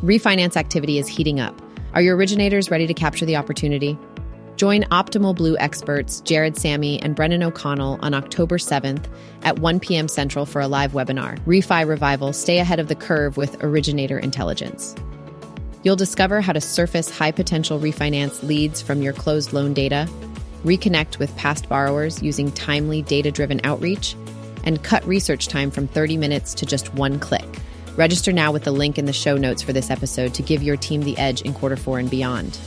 Refinance activity is heating up. Are your originators ready to capture the opportunity? Join Optimal Blue experts Jared Sammy and Brennan O'Connell on October 7th at 1 p.m. Central for a live webinar, Refi Revival, Stay Ahead of the Curve with Originator Intelligence. You'll discover how to surface high-potential refinance leads from your closed loan data, reconnect with past borrowers using timely data-driven outreach, and cut research time from 30 minutes to just 1 click. Register now with the link in the show notes for this episode to give your team the edge in Q4 and beyond.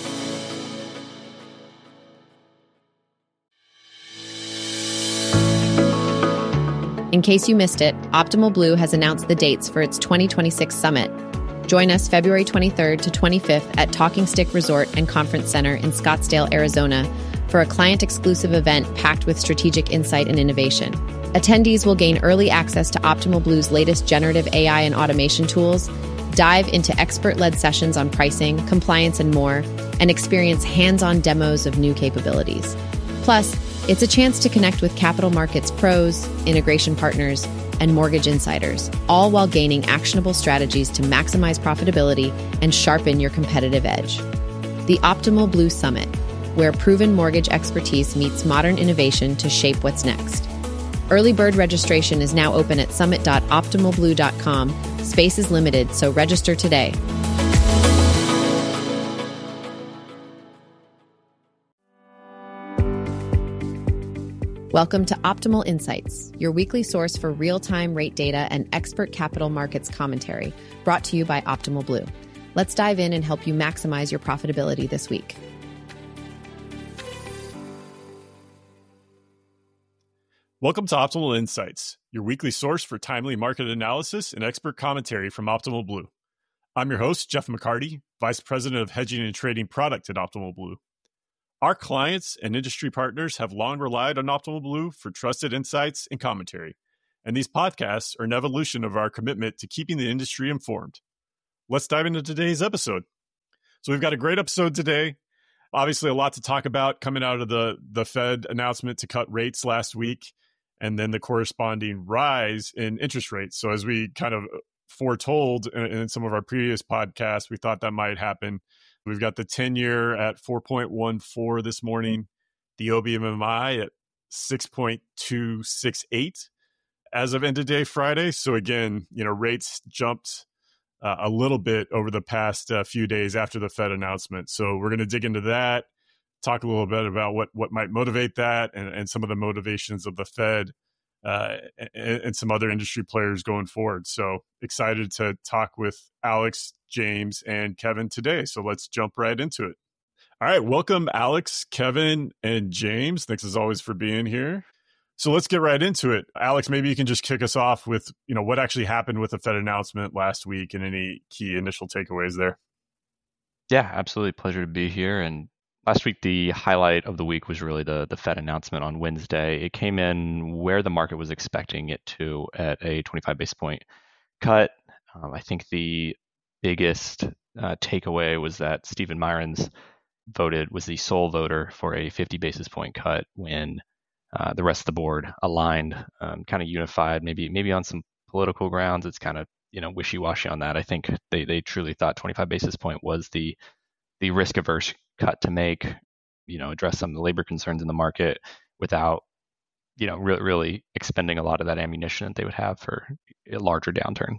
In case you missed it, Optimal Blue has announced the dates for its 2026 summit. Join us February 23rd to 25th at Talking Stick Resort and Conference Center in Scottsdale, Arizona, for a client-exclusive event packed with strategic insight and innovation. Attendees will gain early access to Optimal Blue's latest generative AI and automation tools, dive into expert-led sessions on pricing, compliance, and more, and experience hands-on demos of new capabilities. Plus, it's a chance to connect with capital markets pros, integration partners, and mortgage insiders, all while gaining actionable strategies to maximize profitability and sharpen your competitive edge. The Optimal Blue Summit, where proven mortgage expertise meets modern innovation to shape what's next. Early bird registration is now open at summit.optimalblue.com. Space is limited, so register today. Welcome to Optimal Insights, your weekly source for real-time rate data and expert capital markets commentary, brought to you by Optimal Blue. Let's dive in and help you maximize your profitability this week. Welcome to Optimal Insights, your weekly source for timely market analysis and expert commentary from Optimal Blue. I'm your host, Jeff McCarty, Vice President of Hedging and Trading Product at Optimal Blue. Our clients and industry partners have long relied on Optimal Blue for trusted insights and commentary, and these podcasts are an evolution of our commitment to keeping the industry informed. Let's dive into today's episode. So we've got a great episode today. Obviously, a lot to talk about coming out of the Fed announcement to cut rates last week, and then the corresponding rise in interest rates. So as we kind of foretold in some of our previous podcasts, we thought that might happen. We've got the 10-year at 4.14 this morning, the OBMMI at 6.268 as of end of day Friday. So again, rates jumped a little bit over the past few days after the Fed announcement. So we're going to dig into that, talk a little bit about what might motivate that and some of the motivations of the Fed and some other industry players going forward. So excited to talk with Alex, James, and Kevin today. So let's jump right into it. All right. Welcome, Alex, Kevin, and James. Thanks as always for being here. So let's get right into it. Alex, maybe you can just kick us off with, what actually happened with the Fed announcement last week and any key initial takeaways there. Yeah, absolutely. Pleasure to be here. And last week, the highlight of the week was really the Fed announcement on Wednesday. It came in where the market was expecting it to at a 25 basis point cut. I think the biggest takeaway was that Stephen Mirans was the sole voter for a 50 basis point cut when the rest of the board aligned, kind of unified, maybe on some political grounds. It's kind of wishy-washy on that. I think they truly thought 25 basis point was the risk-averse cut to make, address some of the labor concerns in the market without, really expending a lot of that ammunition that they would have for a larger downturn.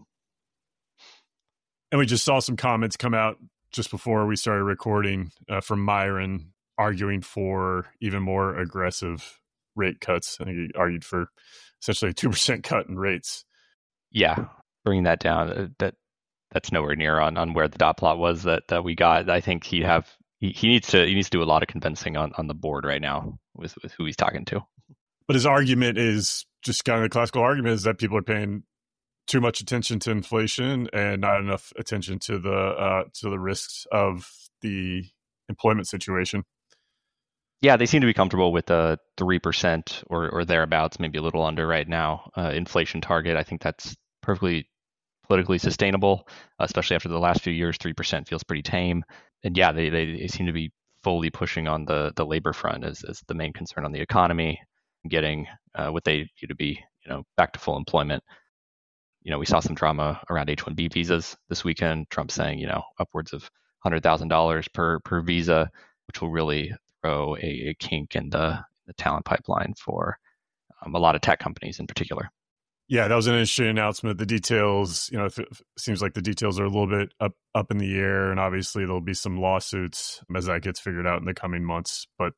And we just saw some comments come out just before we started recording from Myron arguing for even more aggressive rate cuts. I think he argued for essentially a 2% cut in rates. Yeah, bringing that down. That's nowhere near on where the dot plot was that we got. I think he needs to do a lot of convincing on the board right now with who he's talking to. But his argument is just kind of the classical argument is that people are paying too much attention to inflation and not enough attention to the risks of the employment situation. Yeah, they seem to be comfortable with the 3% or thereabouts, maybe a little under right now, inflation target. I think that's perfectly politically sustainable, especially after the last few years. 3% feels pretty tame. And yeah, they seem to be fully pushing on the labor front as the main concern on the economy, getting what they view to be back to full employment. We saw some drama around H-1B visas this weekend. Trump saying, upwards of $100,000 per visa, which will really throw a kink in the talent pipeline for a lot of tech companies in particular. Yeah, that was an interesting announcement. The details, it seems like the details are a little bit up in the air, and obviously there'll be some lawsuits as that gets figured out in the coming months. But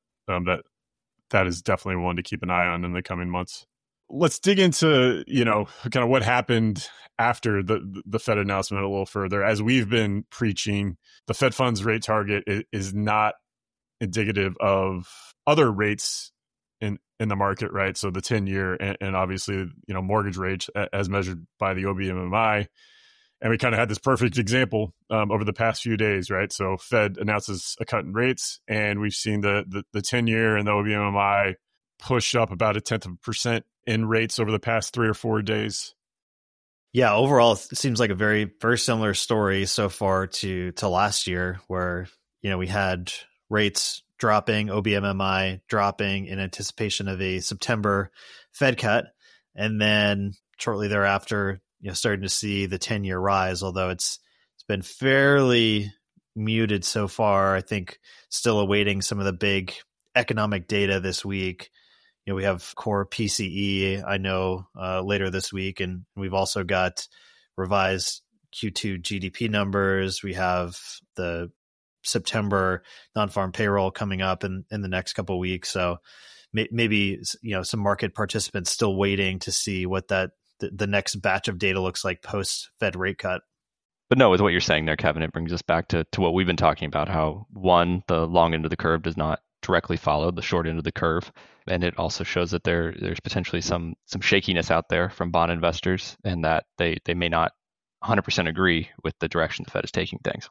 that is definitely one to keep an eye on in the coming months. Let's dig into, kind of what happened after the Fed announcement a little further. As we've been preaching, the Fed funds rate target is not indicative of other rates in the market, right? So the 10-year and obviously, mortgage rates as measured by the OBMMI. And we kind of had this perfect example over the past few days, right? So Fed announces a cut in rates, and we've seen the 10-year and the OBMMI push up about 0.1% in rates over the past 3 or 4 days. Yeah, overall, it seems like a very, very similar story so far to last year, where we had rates dropping, OBMMI dropping in anticipation of a September Fed cut, and then shortly thereafter, starting to see the 10-year rise, although it's been fairly muted so far. I think still awaiting some of the big economic data this week. We have core PCE, I know, later this week, and we've also got revised Q2 GDP numbers. We have the September non-farm payroll coming up in the next couple of weeks. So maybe, some market participants still waiting to see what the next batch of data looks like post Fed rate cut. But no, with what you're saying there, Kevin, it brings us back to what we've been talking about, how one, the long end of the curve does not directly follow the short end of the curve. And it also shows that there's potentially some shakiness out there from bond investors, and that they may not 100% agree with the direction the Fed is taking things.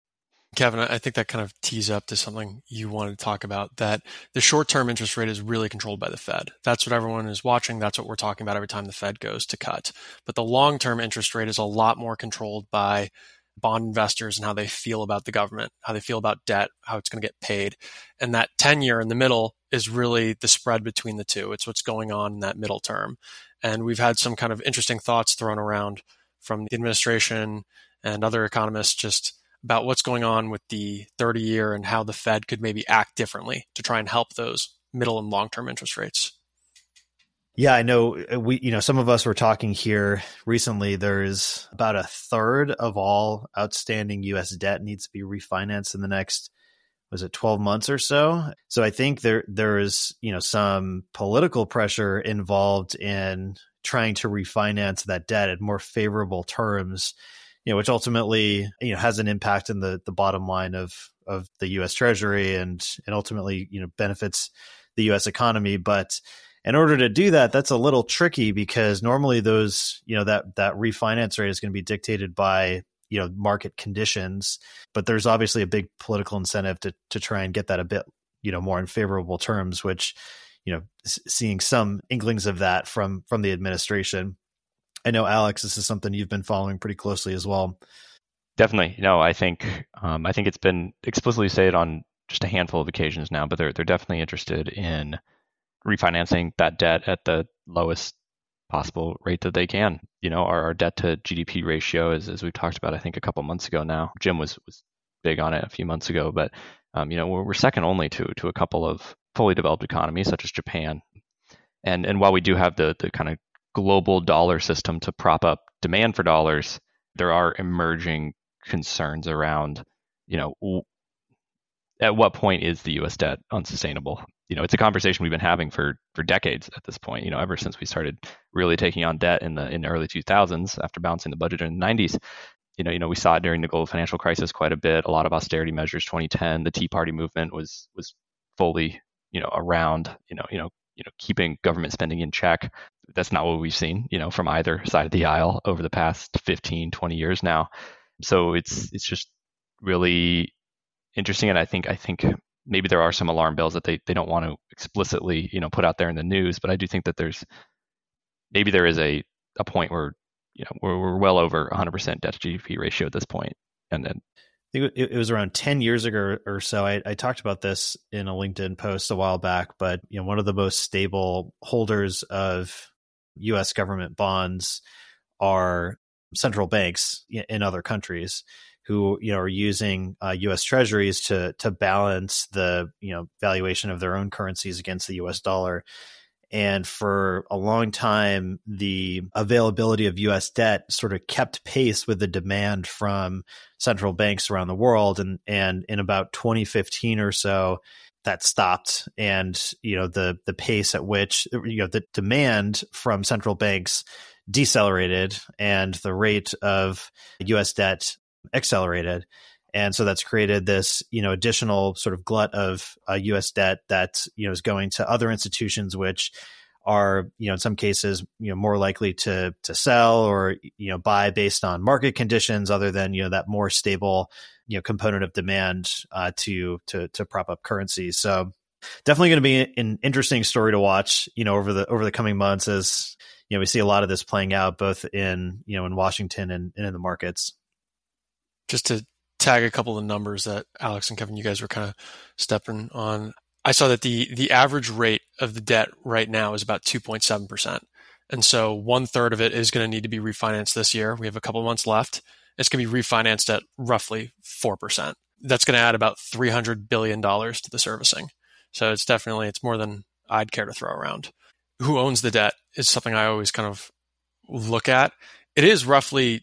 Kevin, I think that kind of tees up to something you wanted to talk about, that the short-term interest rate is really controlled by the Fed. That's what everyone is watching. That's what we're talking about every time the Fed goes to cut. But the long-term interest rate is a lot more controlled by bond investors and how they feel about the government, how they feel about debt, how it's going to get paid. And that 10-year in the middle is really the spread between the two. It's what's going on in that middle term. And we've had some kind of interesting thoughts thrown around from the administration and other economists just about what's going on with the 30-year and how the Fed could maybe act differently to try and help those middle and long-term interest rates. Yeah, I know some of us were talking here recently. There's about a third of all outstanding U.S. debt needs to be refinanced in the next, 12 months or so? So I think there is, some political pressure involved in trying to refinance that debt at more favorable terms, which ultimately, has an impact in the bottom line of the U.S. Treasury and ultimately, benefits the U.S. economy. But in order to do that, that's a little tricky, because normally those, that refinance rate is going to be dictated by, market conditions. But there's obviously a big political incentive to try and get that a bit, more in favorable terms, which, seeing some inklings of that from the administration. I know, Alex, this is something you've been following pretty closely as well. Definitely. No, I think it's been explicitly stated on just a handful of occasions now, but they're definitely interested in refinancing that debt at the lowest possible rate that they can. Our debt to GDP ratio is, as we've talked about, I think a couple months ago now. Jim was big on it a few months ago, but we're second only to a couple of fully developed economies such as Japan. And while we do have the kind of global dollar system to prop up demand for dollars, there are emerging concerns around, at what point is the U.S. debt unsustainable? It's a conversation we've been having for decades at this point, ever since we started really taking on debt in the early 2000s after balancing the budget in the 90s. We saw it during the global financial crisis quite a bit, a lot of austerity measures, 2010, the Tea Party movement was fully, around, keeping government spending in check. That's not what we've seen, from either side of the aisle over the past 15, 20 years now. So it's just really interesting. And I think maybe there are some alarm bells that they don't want to explicitly, put out there in the news, but I do think that there is a point where, we're well over 100% debt to GDP ratio at this point. And then I think it was around 10 years ago or so. I talked about this in a LinkedIn post a while back, but one of the most stable holders of U.S. government bonds are central banks in other countries who are using U.S. Treasuries to balance the valuation of their own currencies against the U.S. dollar. And for a long time, the availability of U.S. debt sort of kept pace with the demand from central banks around the world. And in about 2015 or so, that stopped. And the pace at which the demand from central banks decelerated and the rate of U.S. debt accelerated. And so that's created this, additional sort of glut of U.S. debt that, is going to other institutions, which are, in some cases, more likely to sell or, buy based on market conditions other than, that more stable, component of demand to prop up currencies. So definitely going to be an interesting story to watch, over the coming months as, we see a lot of this playing out both in, in Washington and in the markets. Just to tag a couple of numbers that Alex and Kevin, you guys were kind of stepping on. I saw that the average rate of the debt right now is about 2.7%. And so 1/3 of it is going to need to be refinanced this year. We have a couple of months left. It's going to be refinanced at roughly 4%. That's going to add about $300 billion to the servicing. So it's more than I'd care to throw around. Who owns the debt is something I always kind of look at. It is roughly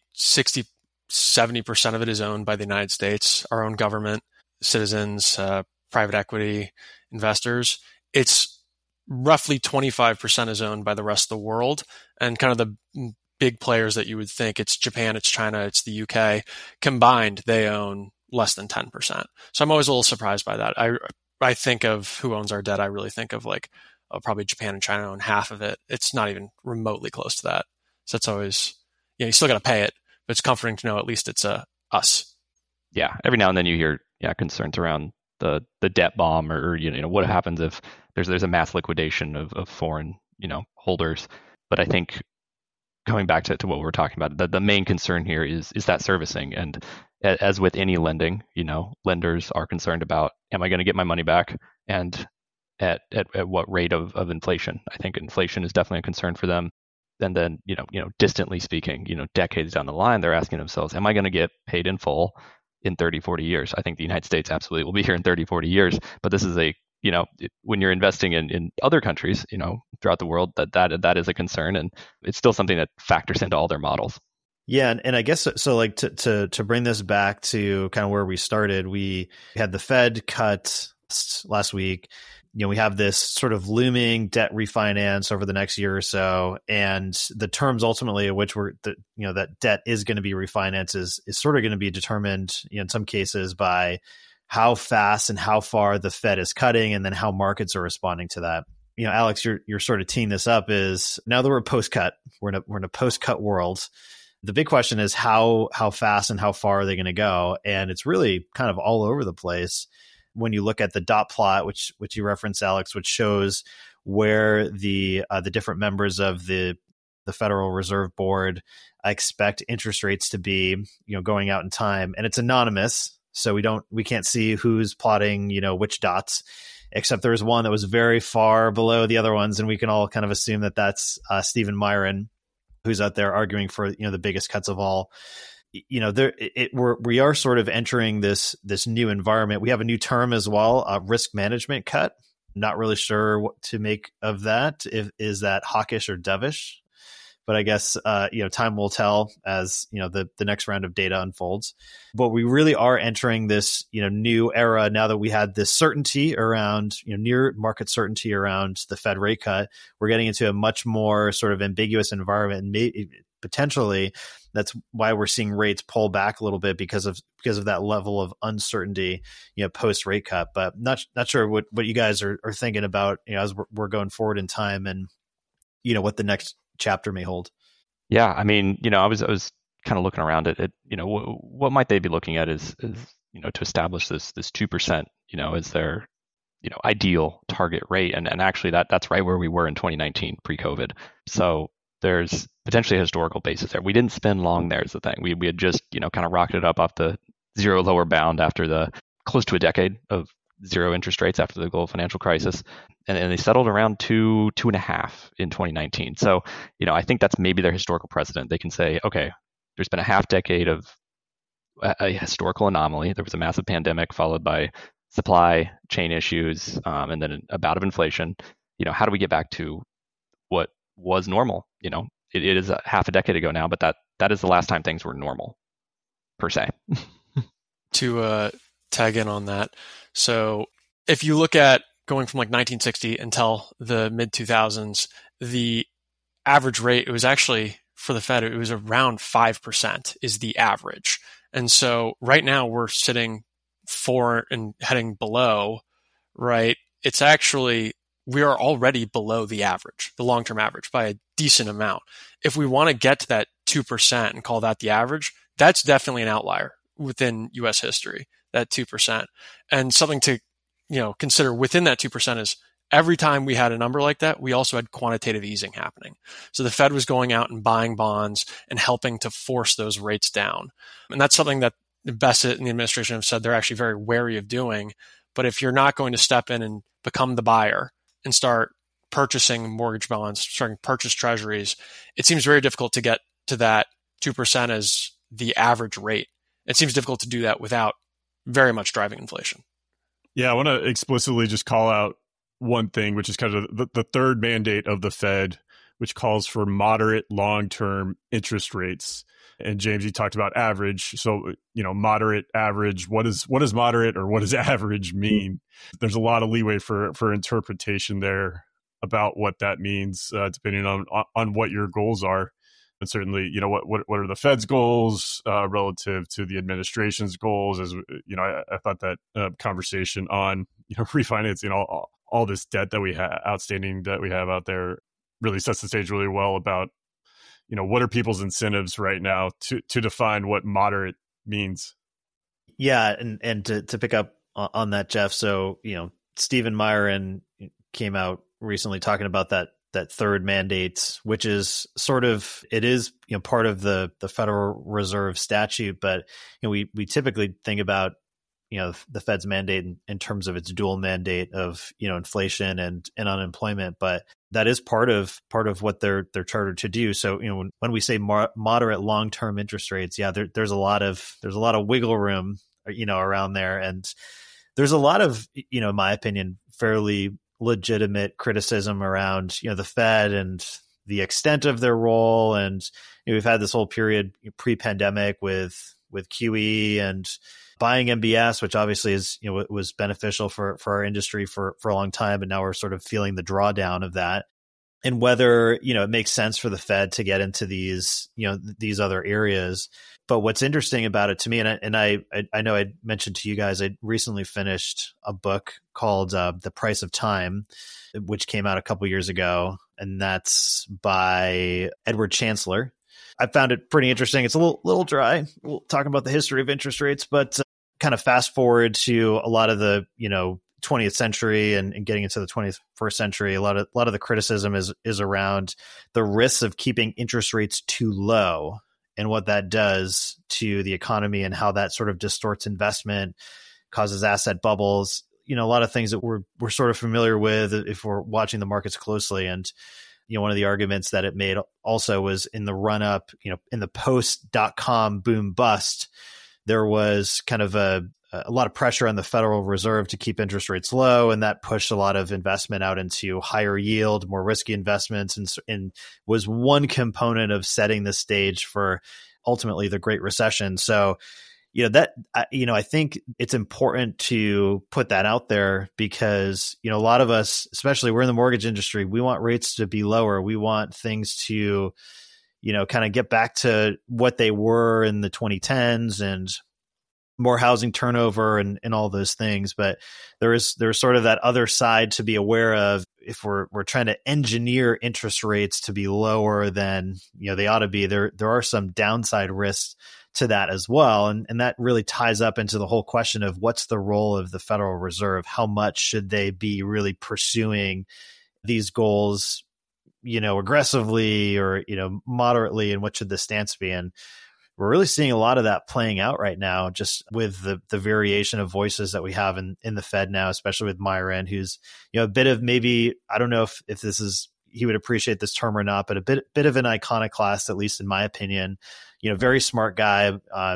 70% of it is owned by the United States, our own government, citizens, private equity, investors. It's roughly 25% is owned by the rest of the world. And kind of the big players that you would think, it's Japan, it's China, it's the UK, combined, they own less than 10%. So I'm always a little surprised by that. I think of who owns our debt, I really think of probably Japan and China own half of it. It's not even remotely close to that. So it's always, you still got to pay it. But it's comforting to know at least it's us. Yeah, every now and then you hear concerns around the debt bomb or what happens if there's a mass liquidation of foreign holders. But I think coming back to what we're talking about, the main concern here is that servicing. And as with any lending, lenders are concerned about, am I going to get my money back, and at what rate of inflation? I think inflation is definitely a concern for them. And then, distantly speaking, decades down the line, they're asking themselves, am I going to get paid in full in 30, 40 years? I think the United States absolutely will be here in 30, 40 years. But this is when you're investing in other countries, throughout the world, that is a concern. And it's still something that factors into all their models. Yeah. And I guess so, to bring this back to kind of where we started, we had the Fed cut last week. We have this sort of looming debt refinance over the next year or so, and the terms ultimately at which that debt is going to be refinanced is sort of going to be determined in some cases by how fast and how far the Fed is cutting, and then how markets are responding to that. Alex, you're sort of teeing this up. Is now that we're post-cut, we're in a post-cut world. The big question is how fast and how far are they going to go, and it's really kind of all over the place. When you look at the dot plot, which you referenced, Alex, which shows where the different members of the Federal Reserve Board expect interest rates to be, going out in time, and it's anonymous, so we can't see who's plotting, which dots, except there's one that was very far below the other ones, and we can all kind of assume that that's Stephen Myron, who's out there arguing for the biggest cuts of all. We are sort of entering this new environment. We have a new term as well, risk management cut. Not really sure what to make of that. Is that hawkish or dovish? But I guess time will tell as the next round of data unfolds. But we really are entering this new era now that we had this certainty around near market certainty around the Fed rate cut. We're getting into a much more sort of ambiguous environment, and potentially that's why we're seeing rates pull back a little bit because of that level of uncertainty post rate cut. But not sure what you guys are thinking about as we're going forward in time, and what the next chapter may hold. Yeah, I mean, I was kind of looking around at what might they be looking at is to establish this 2%, as their ideal target rate, and actually that's right where we were in 2019 pre-COVID. So there's potentially a historical basis there. We didn't spend long there is the thing. We had just kind of rocketed up off the zero lower bound after the close to a decade of zero interest rates after the global financial crisis. And they settled around 2.5 in 2019. So, I think that's maybe their historical precedent. They can say, okay, there's been a half decade of a historical anomaly. There was a massive pandemic followed by supply chain issues, and then a bout of inflation. How do we get back to what was normal? It is half a decade ago now, but that is the last time things were normal, per se. To tag in on that, so if you look at going from like 1960 until the mid 2000s, the average rate, it was actually for the Fed, it was around 5% is the average. And so right now we're sitting 4 and heading below, right? It's actually, we are already below the average, the long-term average by a decent amount. If we want to get to that 2% and call that the average, that's definitely an outlier within US history, that 2%. And something to, consider within that 2% is every time we had a number like that, we also had quantitative easing happening. So the Fed was going out and buying bonds and helping to force those rates down. And that's something that Bessent and the administration have said they're actually very wary of doing. But if you're not going to step in and become the buyer and start purchasing mortgage bonds, starting to purchase treasuries, it seems very difficult to get to that 2% as the average rate. It seems difficult to do that without very much driving inflation. Yeah, I want to explicitly just call out one thing, which is kind of the third mandate of the Fed, which calls for moderate long-term interest rates. And James, you talked about average. So, moderate, average, what does moderate or what does average mean? There's a lot of leeway for interpretation there about what that means, depending on what your goals are. And certainly, what are the Fed's goals relative to the administration's goals? As I thought that conversation on refinancing all this debt that we have outstanding that we have out there really sets the stage really well about what are people's incentives right now to define what moderate means. Yeah, and to pick up on that, Jeff. So Stephen Miron came out recently talking about that third mandate, which is it is part of the Federal Reserve statute, but we typically think about the Fed's mandate in terms of its dual mandate of inflation and unemployment, but that is part of what they're chartered to do. So when we say moderate long-term interest rates, there's a lot of wiggle room around there, and there's a lot of in my opinion fairly legitimate criticism around the Fed and the extent of their role. And we've had this whole period pre-pandemic with QE and buying MBS, which obviously is was beneficial for our industry for a long time, but now we're sort of feeling the drawdown of that. And whether it makes sense for the Fed to get into these these other areas. But what's interesting about it to me, and I know I mentioned to you guys, I recently finished a book called The Price of Time, which came out a couple years ago, and that's by Edward Chancellor. I found it pretty interesting. It's a little dry. We'll talk about the history of interest rates, but kind of fast forward to a lot of the 20th century and getting into the 21st century. A lot of the criticism is around the risks of keeping interest rates too low and what that does to the economy and how that sort of distorts investment, causes asset bubbles. A lot of things that we're sort of familiar with if we're watching the markets closely. And one of the arguments that it made also was in the run up, in the post.com boom bust, there was kind of a lot of pressure on the Federal Reserve to keep interest rates low, and that pushed a lot of investment out into higher yield, more risky investments, and was one component of setting the stage for ultimately the Great Recession. So, I think it's important to put that out there because, a lot of us, especially we're in the mortgage industry, we want rates to be lower. We want things to, kind of get back to what they were in the 2010s and more housing turnover and all those things. But there's sort of that other side to be aware of. If we're trying to engineer interest rates to be lower than they ought to be, there are some downside risks to that as well. And that really ties up into the whole question of what's the role of the Federal Reserve? How much should they be really pursuing these goals, aggressively or, moderately, and what should the stance be? And we're really seeing a lot of that playing out right now, just with the variation of voices that we have in the Fed now, especially with Myron, who's, a bit of, maybe, I don't know if this is, he would appreciate this term or not, but a bit of an iconoclast, at least in my opinion. Very smart guy.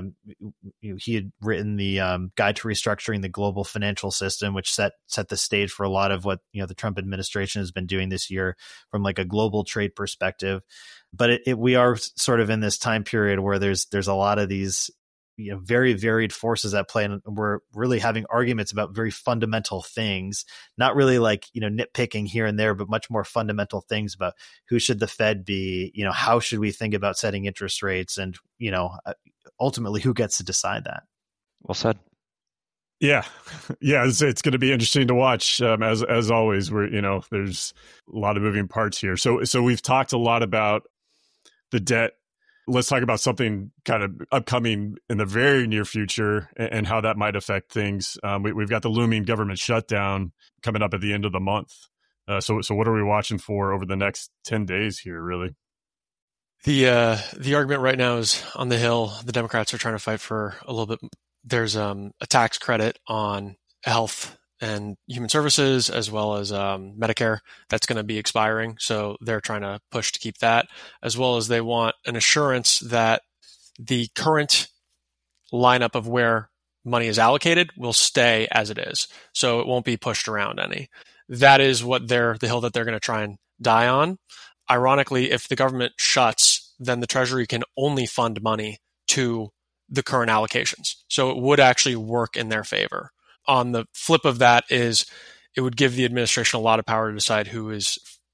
He had written the Guide to Restructuring the Global Financial System, which set the stage for a lot of what the Trump administration has been doing this year from like a global trade perspective. But we are sort of in this time period where there's a lot of these very varied forces at play, and we're really having arguments about very fundamental things, not really like nitpicking here and there, but much more fundamental things about who should the Fed be, how should we think about setting interest rates, and ultimately who gets to decide that. Well said. Yeah. It's going to be interesting to watch. As always, we're there's a lot of moving parts here. So we've talked a lot about the debt. Let's talk about something kind of upcoming in the very near future and how that might affect things. We've got the looming government shutdown coming up at the end of the month. So what are we watching for over the next 10 days here, really? The argument right now is on the Hill. The Democrats are trying to fight for a little bit. There's a tax credit on health and human services, as well as Medicare, that's going to be expiring. So they're trying to push to keep that, as well as they want an assurance that the current lineup of where money is allocated will stay as it is. So it won't be pushed around any. That is what the hill that they're going to try and die on. Ironically, if the government shuts, then the Treasury can only fund money to the current allocations. So it would actually work in their favor. On the flip of that is it would give the administration a lot of power to decide who is,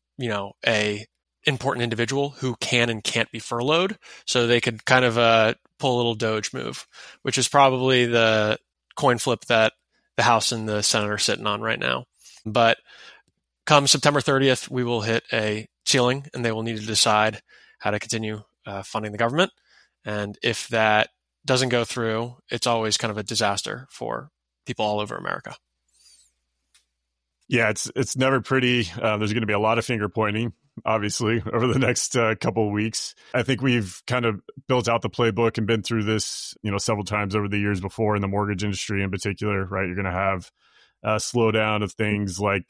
a important individual who can and can't be furloughed. So they could kind of pull a little Doge move, which is probably the coin flip that the House and the Senate are sitting on right now. But come September 30th, we will hit a ceiling, and they will need to decide how to continue funding the government. And if that doesn't go through, it's always kind of a disaster for people all over America. Yeah, it's never pretty. There's going to be a lot of finger pointing, obviously, over the next couple of weeks. I think we've kind of built out the playbook and been through this, several times over the years before in the mortgage industry in particular, right? You're going to have a slowdown of things like,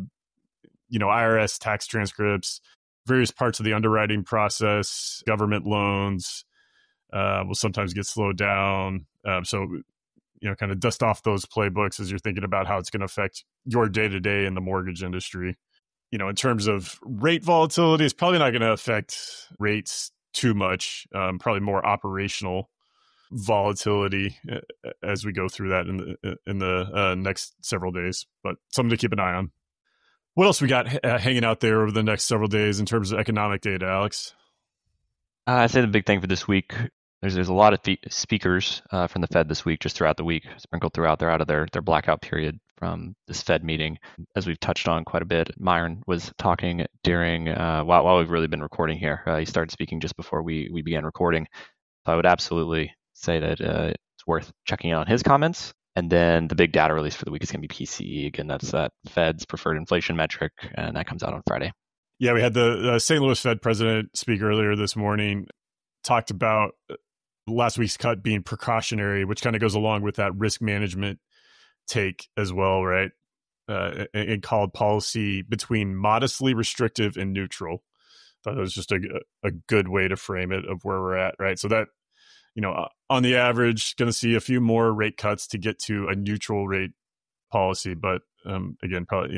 IRS tax transcripts, various parts of the underwriting process, government loans will sometimes get slowed down. Kind of dust off those playbooks as you're thinking about how it's going to affect your day-to-day in the mortgage industry. In terms of rate volatility, it's probably not going to affect rates too much, probably more operational volatility as we go through that in the next several days, but something to keep an eye on. What else we got hanging out there over the next several days in terms of economic data, Alex? I'd say the big thing for this week, there's a lot of speakers from the Fed this week, just throughout the week, sprinkled throughout. They're out of their blackout period from this Fed meeting. As we've touched on quite a bit, Myron was talking during, while we've really been recording here. He started speaking just before we began recording. So I would absolutely say that it's worth checking out on his comments. And then the big data release for the week is going to be PCE. Again, that's that Fed's preferred inflation metric, and that comes out on Friday. Yeah, we had the St. Louis Fed president speak earlier this morning, talked about last week's cut being precautionary, which kind of goes along with that risk management take as well, right? And called policy between modestly restrictive and neutral. Thought it was just a good way to frame it of where we're at, right? So that, on the average, going to see a few more rate cuts to get to a neutral rate policy. But again, probably,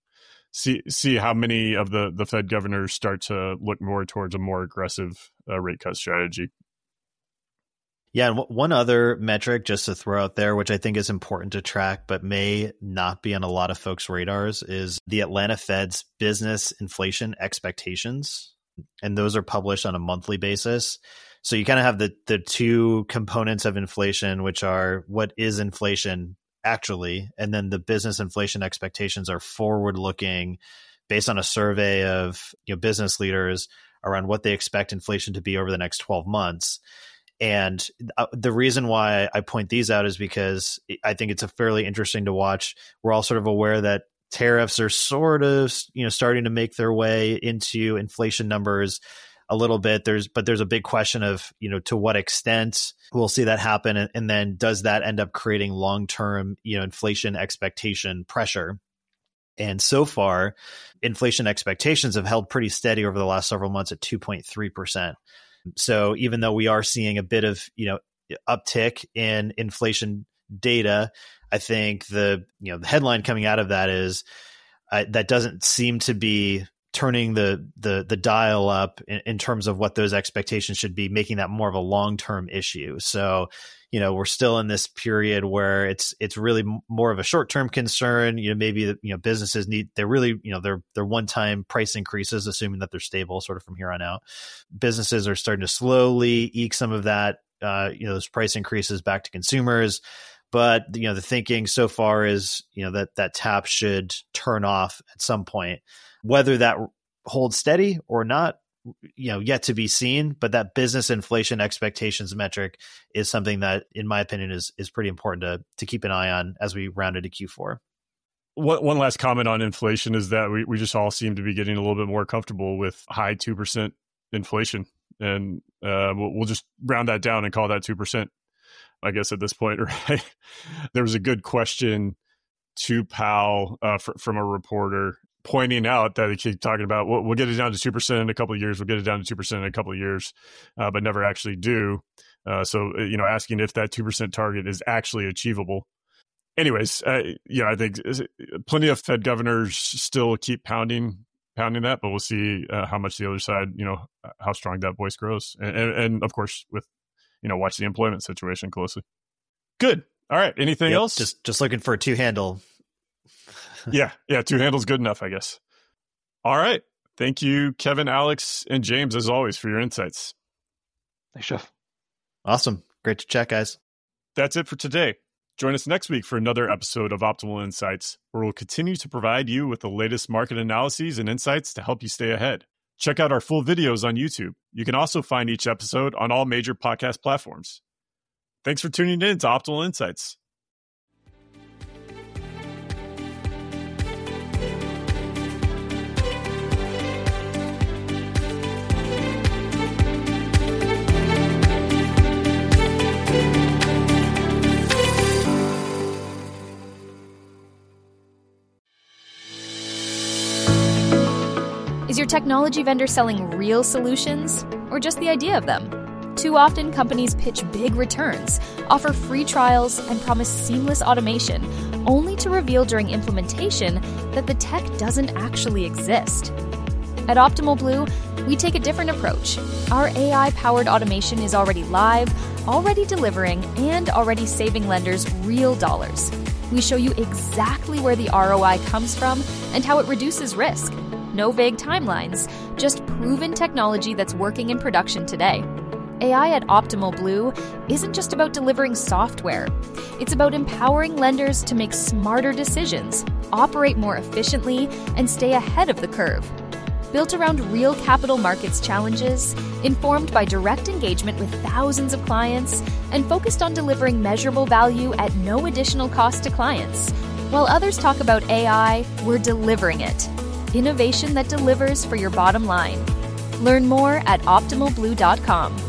see how many of the Fed governors start to look more towards a more aggressive rate cut strategy. Yeah, and one other metric just to throw out there, which I think is important to track, but may not be on a lot of folks' radars, is the Atlanta Fed's business inflation expectations. And those are published on a monthly basis. So you kind of have the two components of inflation, which are what is inflation actually, and then the business inflation expectations are forward-looking based on a survey of business leaders around what they expect inflation to be over the next 12 months. And the reason why I point these out is because I think it's a fairly interesting to watch. We're all sort of aware that tariffs are sort of, starting to make their way into inflation numbers. a little bit. There's a big question of, to what extent we'll see that happen. And then does that end up creating long-term, inflation expectation pressure? And so far, inflation expectations have held pretty steady over the last several months at 2.3%. So even though we are seeing a bit of, uptick in inflation data, I think the headline coming out of that is that doesn't seem to be turning the dial up in terms of what those expectations should be, making that more of a long-term issue. So, we're still in this period where it's really more of a short-term concern. Maybe businesses they're really, they're one-time price increases, assuming that they're stable sort of from here on out. Businesses are starting to slowly eke some of that, those price increases back to consumers. But, the thinking so far is, that tap should turn off at some point. Whether that holds steady or not, yet to be seen. But that business inflation expectations metric is something that, in my opinion, is pretty important to keep an eye on as we round into Q4. One last comment on inflation is that we just all seem to be getting a little bit more comfortable with high 2% inflation. And we'll just round that down and call that 2%, I guess, at this point, right? There was a good question to Powell from a reporter pointing out that he keeps talking about, we'll get it down to 2% in a couple of years. We'll get it down to 2% in a couple of years, but never actually do. So, asking if that 2% target is actually achievable. Anyways, I think plenty of Fed governors still keep pounding that, but we'll see how much the other side, how strong that voice grows. And of course, with, watch the employment situation closely. Good. All right. Anything else? Just looking for a two-handle. Yeah. Two handles good enough, I guess. All right. Thank you, Kevin, Alex, and James, as always, for your insights. Thanks, Jeff. Awesome. Great to chat, guys. That's it for today. Join us next week for another episode of Optimal Insights, where we'll continue to provide you with the latest market analyses and insights to help you stay ahead. Check out our full videos on YouTube. You can also find each episode on all major podcast platforms. Thanks for tuning in to Optimal Insights. Is your technology vendor selling real solutions or just the idea of them? Too often, companies pitch big returns, offer free trials, and promise seamless automation, only to reveal during implementation that the tech doesn't actually exist. At Optimal Blue, we take a different approach. Our AI-powered automation is already live, already delivering, and already saving lenders real dollars. We show you exactly where the ROI comes from and how it reduces risk. No vague timelines, just proven technology that's working in production today. AI at Optimal Blue isn't just about delivering software. It's about empowering lenders to make smarter decisions, operate more efficiently, and stay ahead of the curve. Built around real capital markets challenges, informed by direct engagement with thousands of clients, and focused on delivering measurable value at no additional cost to clients. While others talk about AI, we're delivering it. Innovation that delivers for your bottom line. Learn more at optimalblue.com.